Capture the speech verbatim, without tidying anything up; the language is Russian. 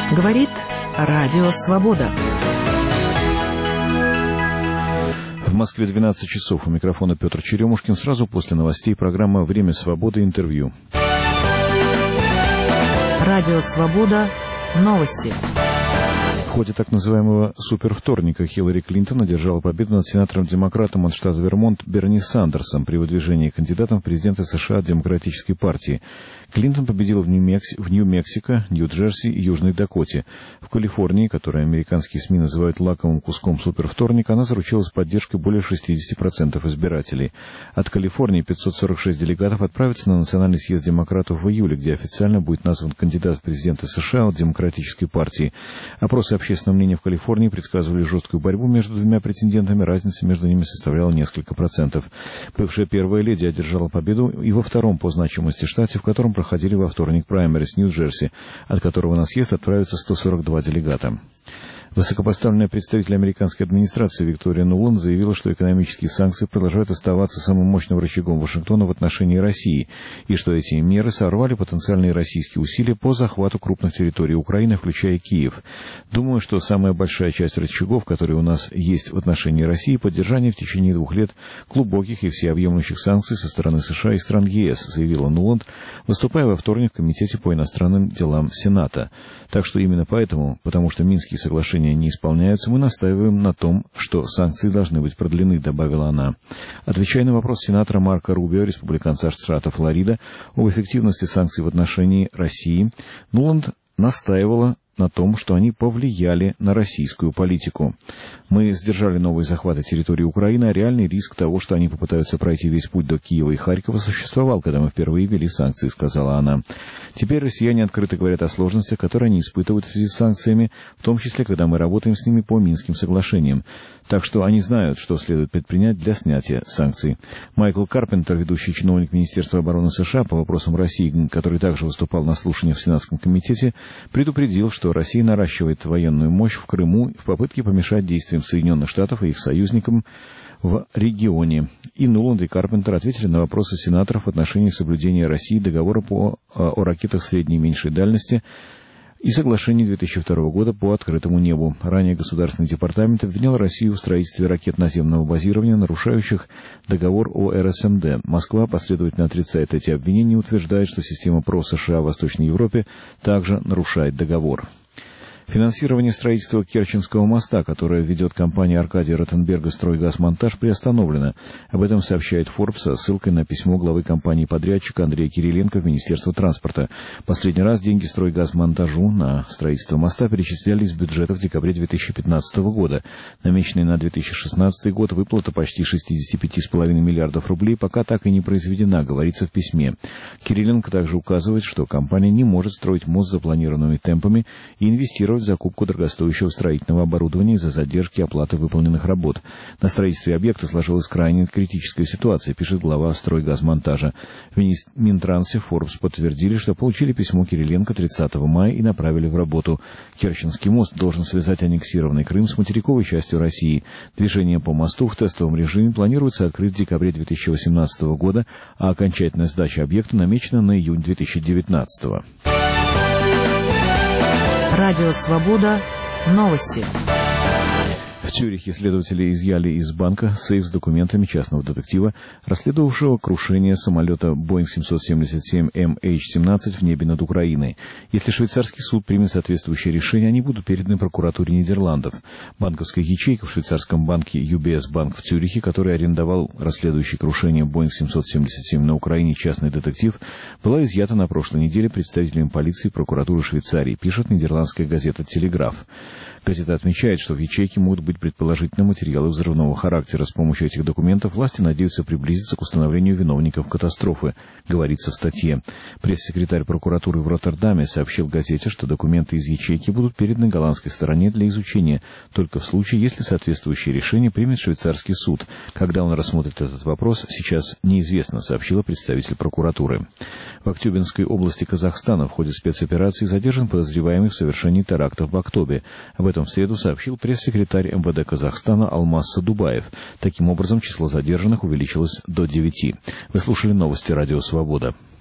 Говорит Радио Свобода. В Москве двенадцать часов. У микрофона Петр Черемушкин. Сразу после новостей программа «Время свободы. Интервью». Радио Свобода. Новости. В ходе так называемого супервторника Хиллари Клинтон одержала победу над сенатором-демократом от штата Вермонт Берни Сандерсом при выдвижении кандидатом в президенты США от Демократической партии. Клинтон победила в Нью-Мексико, в Нью-Мексико, Нью-Джерси и Южной Дакоте. В Калифорнии, которую американские СМИ называют лакомым куском супервторника, она заручилась поддержкой более шестьдесят процентов избирателей. От Калифорнии пятьсот сорок шесть делегатов отправятся на Национальный съезд демократов в июле, где официально будет назван кандидат в президенты США от Демократической партии. Опросы общественного мнения в Калифорнии предсказывали жесткую борьбу между двумя претендентами, разница между ними составляла несколько процентов. Бывшая первая леди одержала победу и во втором по значимости штате, в котором проходили во вторник праймерис, Нью-Джерси, от которого на съезд отправятся сто сорок два делегата. Высокопоставленная представитель американской администрации Виктория Нуланд заявила, что экономические санкции продолжают оставаться самым мощным рычагом Вашингтона в отношении России, и что эти меры сорвали потенциальные российские усилия по захвату крупных территорий Украины, включая Киев. Думаю, что самая большая часть рычагов, которые у нас есть в отношении России, поддержание в течение двух лет глубоких и всеобъемлющих санкций со стороны США и стран ЕС, заявила Нуланд, выступая во вторник в Комитете по иностранным делам Сената. Так что именно поэтому, потому что Минские соглашения не исполняются, мы настаиваем на том, что санкции должны быть продлены, добавила она. Отвечая на вопрос сенатора Марко Рубио, республиканца штата Флорида, об эффективности санкций в отношении России, Нуланд настаивала на том, что они повлияли на российскую политику. Мы сдержали новые захваты территории Украины, а реальный риск того, что они попытаются пройти весь путь до Киева и Харькова, существовал, когда мы впервые ввели санкции, сказала она. Теперь россияне открыто говорят о сложностях, которые они испытывают в связи с санкциями, в том числе, когда мы работаем с ними по Минским соглашениям. Так что они знают, что следует предпринять для снятия санкций. Майкл Карпентер, ведущий чиновник Министерства обороны США по вопросам России, который также выступал на слушаниях в Сенатском комитете, предупредил, что Россия наращивает военную мощь в Крыму в попытке помешать действиям Соединенных Штатов и их союзникам в регионе. И Нуланд, и Карпентер ответили на вопросы сенаторов в отношении соблюдения России договора по, о ракетах средней и меньшей дальности и соглашений две тысячи второго года по открытому небу. Ранее Государственный департамент обвинял Россию в строительстве ракет наземного базирования, нарушающих договор о эр эс эм дэ. Москва последовательно отрицает эти обвинения и утверждает, что система ПРО-США в Восточной Европе также нарушает договор. Финансирование строительства Керченского моста, которое ведет компания Аркадия Ротенберга «Стройгазмонтаж», приостановлено. Об этом сообщает Forbes со ссылкой на письмо главы компании-подрядчика Андрея Кириленко в Министерство транспорта. Последний раз деньги «Стройгазмонтажу» на строительство моста перечислялись в бюджет в декабре две тысячи пятнадцатого года. Намеченный на две тысячи шестнадцатый год выплата почти шестьдесят пять целых пять десятых миллиардов рублей пока так и не произведена, говорится в письме. Кириленко также указывает, что компания не может строить мост запланированными темпами и инвестировать в закупку дорогостоящего строительного оборудования из-за задержки оплаты выполненных работ. На строительстве объекта сложилась крайне критическая ситуация, пишет глава «Стройгазмонтажа». В Минтрансе Forbes подтвердили, что получили письмо Кириленко тридцатого мая и направили в работу. Керченский мост должен связать аннексированный Крым с материковой частью России. Движение по мосту в тестовом режиме планируется открыть в декабре две тысячи восемнадцатого года, а окончательная сдача объекта намечена на июнь две тысячи девятнадцатого. Радио Свобода. Новости. В Цюрихе следователи изъяли из банка сейф с документами частного детектива, расследовавшего крушение самолета Боинг семьсот семьдесят семь эм эйч семнадцать в небе над Украиной. Если швейцарский суд примет соответствующее решение, они будут переданы прокуратуре Нидерландов. Банковская ячейка в швейцарском банке ю би эс Банк в Цюрихе, который арендовал расследующий крушение Боинг семьсот семьдесят семь на Украине частный детектив, была изъята на прошлой неделе представителями полиции и прокуратуры Швейцарии, пишет нидерландская газета «Телеграф». Газета отмечает, что в ячейке могут быть предположительно материалы взрывного характера. С помощью этих документов власти надеются приблизиться к установлению виновников катастрофы, говорится в статье. Пресс-секретарь прокуратуры в Роттердаме сообщил газете, что документы из ячейки будут переданы голландской стороне для изучения только в случае, если соответствующее решение примет швейцарский суд. Когда он рассмотрит этот вопрос, сейчас неизвестно, сообщила представитель прокуратуры. В Актюбинской области Казахстана в ходе спецоперации задержан подозреваемый в совершении терактов в Актобе. Об этом в среду сообщил пресс-секретарь эм вэ дэ Казахстана Алмаз Садубаев. Таким образом, число задержанных увеличилось до девяти. Вы слушали новости Радио Свобода.